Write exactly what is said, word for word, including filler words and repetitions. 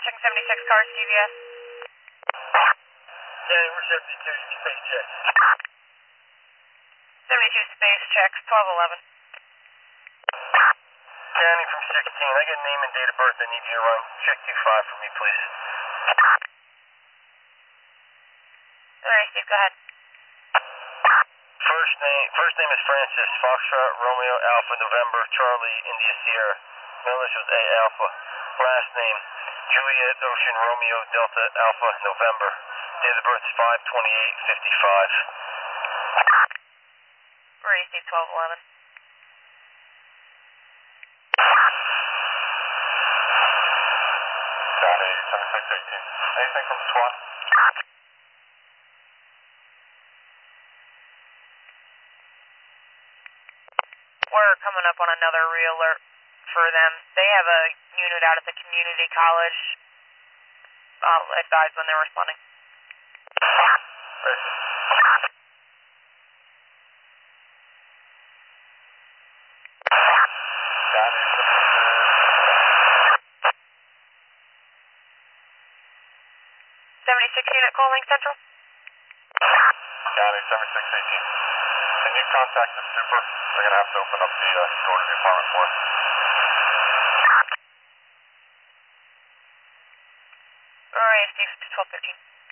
checking seventy-six cars, D V S. County, we're seventy-two, space check. seventy-two space checks, twelve eleven. County from sixteen, I get name and date of birth. I need you to run check two five for me, please. Alright, Steve, go ahead. First name, first name is Francis, Foxtrot, Romeo, Alpha, November, Charlie, India, Sierra. Middle initials A, Alpha. Last name, Juliet, Ocean, Romeo, Delta, Alpha, November. Date of birth is five twenty-eight fifty-five. Alright, Steve, twelve eleven. County, seventy-six eighteen. Anything from SWAT? We're coming up on another re-alert for them. They have a unit out at the community college. I'll advise when they're responding. Racist. County, seventy-six unit calling central. County, seventy-six eighteen. Can you contact the super? They're going to have to open up the uh, door to the apartment for us. Alright, Steve, twelve fifteen.